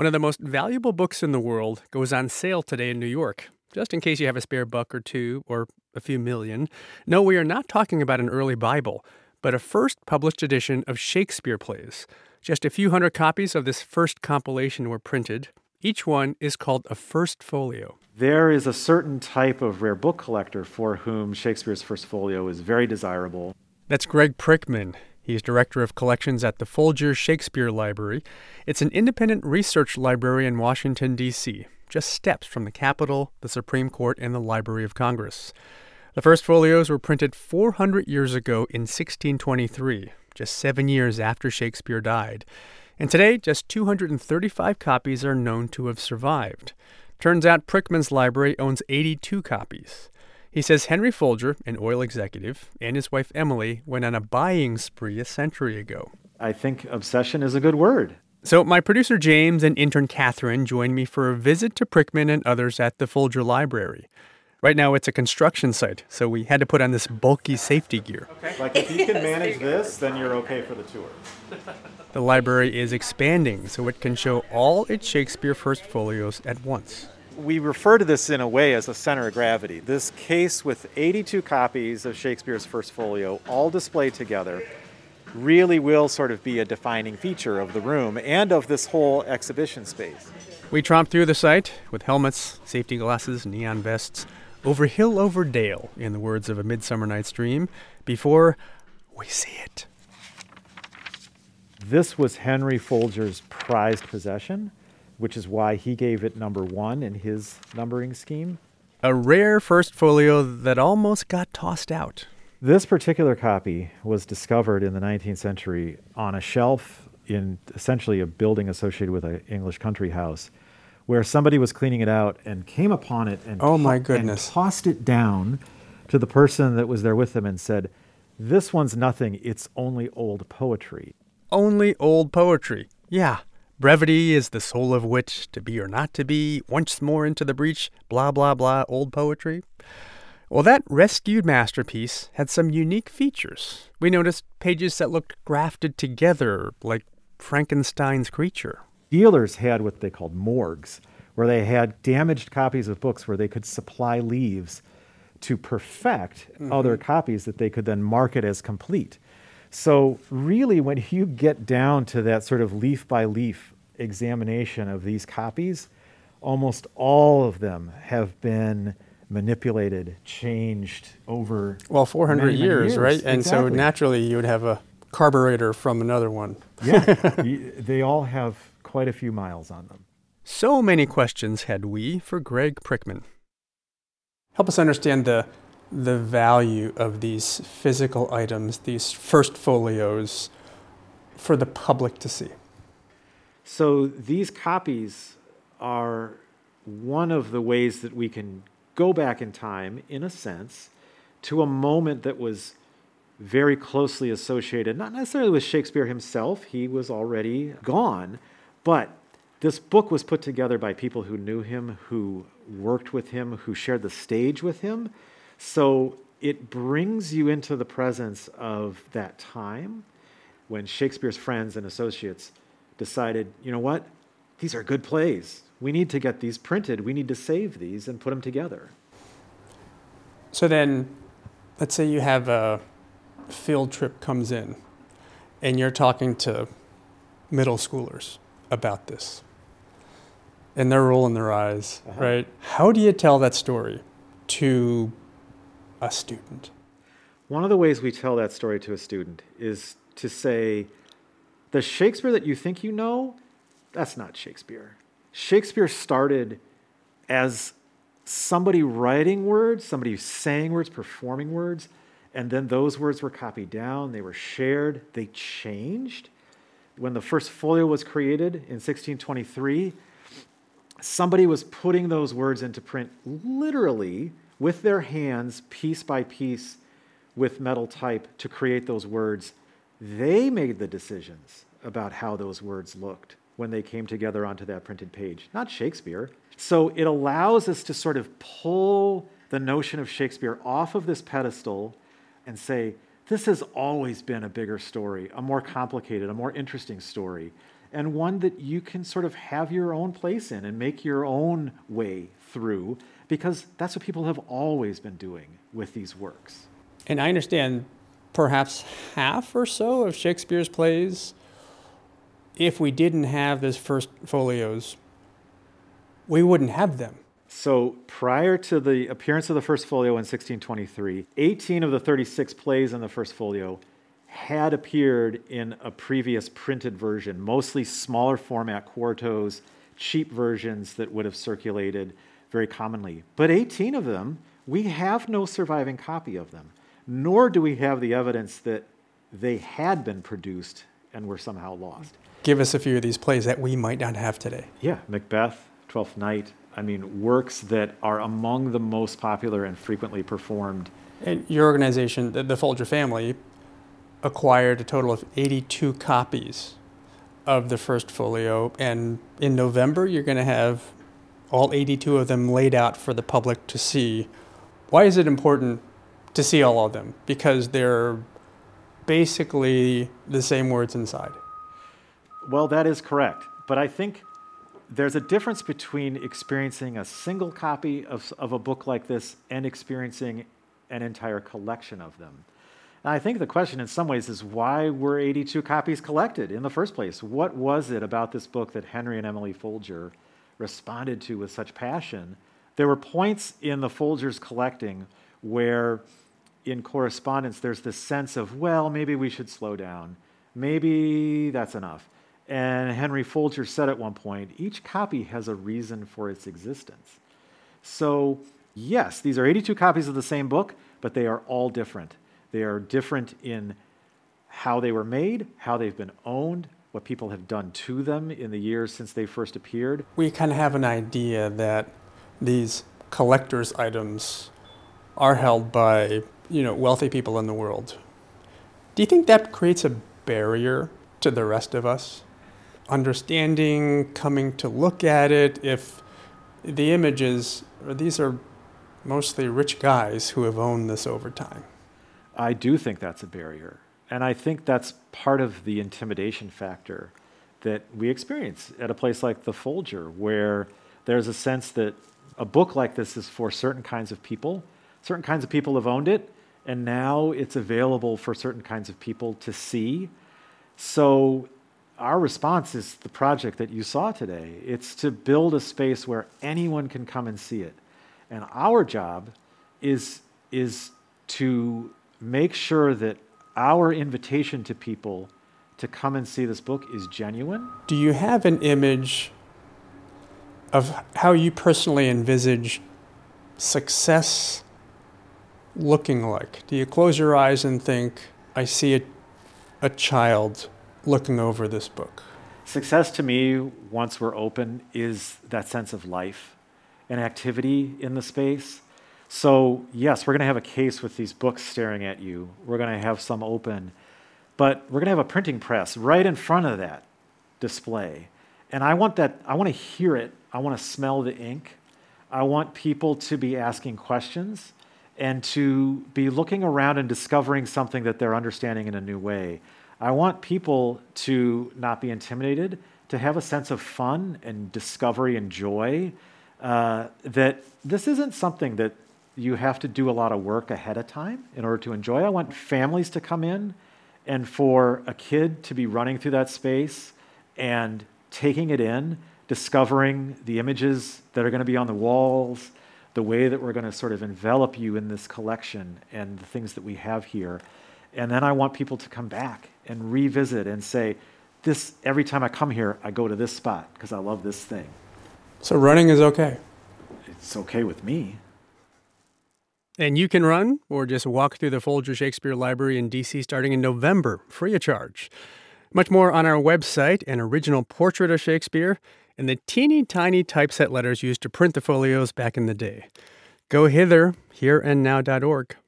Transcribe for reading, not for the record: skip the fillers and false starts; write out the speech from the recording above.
One of the most valuable books in the world goes on sale today in New York. Just in case you have a spare buck or two or a few million. No, we are not talking about an early Bible, but a first published edition of Shakespeare plays. Just a few hundred copies of this first compilation were printed. Each one is called a first folio. There is a certain type of rare book collector for whom Shakespeare's first folio is very desirable. That's Greg Prickman. He's director of collections at the Folger Shakespeare Library. It's an independent research library in Washington, D.C., just steps from the Capitol, the Supreme Court, and the Library of Congress. The first folios were printed 400 years ago in 1623, just 7 years after Shakespeare died. And today, just 235 copies are known to have survived. Turns out Prickman's library owns 82 copies. He says Henry Folger, an oil executive, and his wife Emily went on a buying spree a century ago. I think obsession is a good word. So my producer James and intern Catherine joined me for a visit to Prickman and others at the Folger Library. Right now it's a construction site, so we had to put on this bulky safety gear. Okay. Like if you can manage this, then you're okay for the tour. The library is expanding, so it can show all its Shakespeare first folios at once. We refer to this in a way as a center of gravity. This case with 82 copies of Shakespeare's first folio, all displayed together, really will sort of be a defining feature of the room and of this whole exhibition space. We tromped through the site with helmets, safety glasses, neon vests, over hill over dale, in the words of A Midsummer Night's Dream, before we see it. This was Henry Folger's prized possession, which is why he gave it number 1 in his numbering scheme. A rare first folio that almost got tossed out. This particular copy was discovered in the 19th century on a shelf in essentially a building associated with an English country house, where somebody was cleaning it out and came upon it and, oh my goodness, and tossed it down to the person that was there with them and said, "This one's nothing, it's only old poetry." Only old poetry. Yeah. Brevity is the soul of wit, to be or not to be, once more into the breach, blah, blah, blah, old poetry. Well, that rescued masterpiece had some unique features. We noticed pages that looked grafted together, like Frankenstein's creature. Dealers had what they called morgues, where they had damaged copies of books where they could supply leaves to perfect other copies that they could then market as complete. So really, when you get down to that sort of leaf-by-leaf examination of these copies, almost all of them have been manipulated, changed over 400 many years, right? And exactly. So naturally, you would have a carburetor from another one. Yeah, they all have quite a few miles on them. So many questions had we for Greg Prickman. Help us understand the value of these physical items, these first folios, for the public to see. So these copies are one of the ways that we can go back in time, in a sense, to a moment that was very closely associated, not necessarily with Shakespeare himself, he was already gone, but this book was put together by people who knew him, who worked with him, who shared the stage with him. So it brings you into the presence of that time when Shakespeare's friends and associates decided, you know what, these are good plays. We need to get these printed. We need to save these and put them together. So then, let's say you have a field trip comes in and you're talking to middle schoolers about this. And they're rolling their eyes, right? How do you tell that story to a student? One of the ways we tell that story to a student is to say, the Shakespeare that you think you know, that's not Shakespeare. Shakespeare started as somebody writing words, somebody saying words, performing words, and then those words were copied down, they were shared, they changed. When the first folio was created in 1623, somebody was putting those words into print literally with their hands, piece by piece, with metal type to create those words. They made the decisions about how those words looked when they came together onto that printed page, not Shakespeare. So it allows us to sort of pull the notion of Shakespeare off of this pedestal and say, this has always been a bigger story, a more complicated, a more interesting story. and one that you can sort of have your own place in and make your own way through, because that's what people have always been doing with these works. And I understand perhaps half or so of Shakespeare's plays, if we didn't have this first folios, we wouldn't have them. So prior to the appearance of the first folio in 1623, 18 of the 36 plays in the first folio had appeared in a previous printed version, mostly smaller format quartos, cheap versions that would have circulated very commonly. But 18 of them, we have no surviving copy of them, nor do we have the evidence that they had been produced and were somehow lost. Give us a few of these plays that we might not have today. Yeah, Macbeth, Twelfth Night, works that are among the most popular and frequently performed. And your organization, the Folger family, acquired a total of 82 copies of the first folio, and in November you're going to have all 82 of them laid out for the public to see. Why is it important to see all of them? Because they're basically the same words inside. Well, that is correct, but I think there's a difference between experiencing a single copy of a book like this and experiencing an entire collection of them. And I think the question in some ways is, why were 82 copies collected in the first place? What was it about this book that Henry and Emily Folger responded to with such passion? There were points in the Folgers' collecting where in correspondence there's this sense of, well, maybe we should slow down. Maybe that's enough. And Henry Folger said at one point, each copy has a reason for its existence. So yes, these are 82 copies of the same book, but they are all different. They are different in how they were made, how they've been owned, what people have done to them in the years since they first appeared. We kind of have an idea that these collector's items are held by, wealthy people in the world. Do you think that creates a barrier to the rest of us? Understanding, coming to look at it, if the images, these are mostly rich guys who have owned this over time. I do think that's a barrier. And I think that's part of the intimidation factor that we experience at a place like the Folger, where there's a sense that a book like this is for certain kinds of people. Certain kinds of people have owned it, and now it's available for certain kinds of people to see. So our response is the project that you saw today. It's to build a space where anyone can come and see it. And our job is to make sure that our invitation to people to come and see this book is genuine. Do you have an image of how you personally envisage success looking like? Do you close your eyes and think, I see a child looking over this book? Success to me, once we're open, is that sense of life and activity in the space. So yes, we're going to have a case with these books staring at you. We're going to have some open, but we're going to have a printing press right in front of that display. And I want to hear it. I want to smell the ink. I want people to be asking questions and to be looking around and discovering something that they're understanding in a new way. I want people to not be intimidated, to have a sense of fun and discovery and joy, that this isn't something that you have to do a lot of work ahead of time in order to enjoy. I want families to come in and for a kid to be running through that space and taking it in, discovering the images that are going to be on the walls, the way that we're going to sort of envelop you in this collection and the things that we have here. And then I want people to come back and revisit and say, this, every time I come here, I go to this spot because I love this thing. So running is okay? It's okay with me. And you can run or just walk through the Folger Shakespeare Library in D.C. starting in November, free of charge. Much more on our website, an original portrait of Shakespeare, and the teeny tiny typeset letters used to print the folios back in the day. Go hither, hereandnow.org.